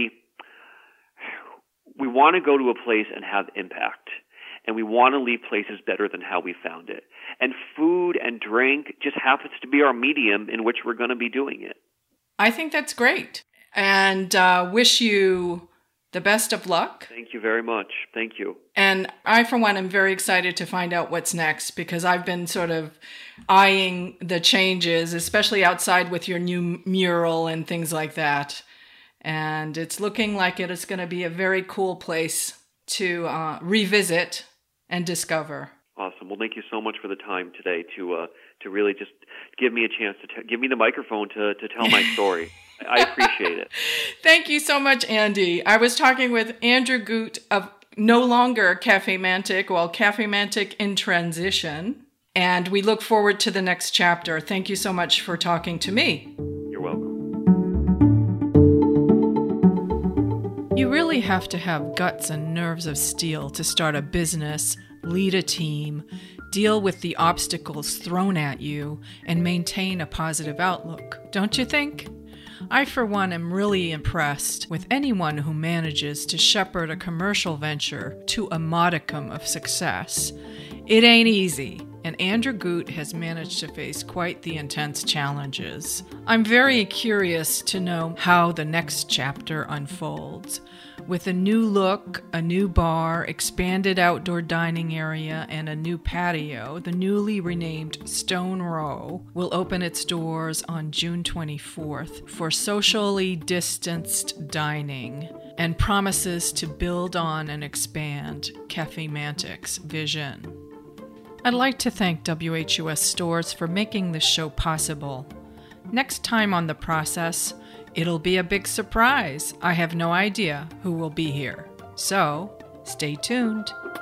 to go to a place and have impact. And we want to leave places better than how we found it. And food and drink just happens to be our medium in which we're going to be doing it. I think that's great. And wish you the best of luck. Thank you very much. Thank you. And I, for one, am very excited to find out what's next, because I've been sort of eyeing the changes, especially outside with your new mural and things like that. And it's looking like it is going to be a very cool place to revisit and discover. Awesome. Well, thank you so much for the time today to really just give me a chance to give me the microphone to tell my story. I appreciate it. Thank you so much, Andy. I was talking with Andrew Gut of no longer Cafe Mantic, well, Cafe Mantic in transition. And we look forward to the next chapter. Thank you so much for talking to me. You're welcome. You really have to have guts and nerves of steel to start a business, lead a team, deal with the obstacles thrown at you, and maintain a positive outlook, don't you think? I, for one, am really impressed with anyone who manages to shepherd a commercial venture to a modicum of success. It ain't easy, and Andrew Gut has managed to face quite the intense challenges. I'm very curious to know how the next chapter unfolds. With a new look, a new bar, expanded outdoor dining area, and a new patio, the newly renamed Stone Row will open its doors on June 24th for socially distanced dining and promises to build on and expand Cafe Mantic's vision. I'd like to thank WHUS Stores for making this show possible. Next time on The Process, it'll be a big surprise. I have no idea who will be here. So, stay tuned.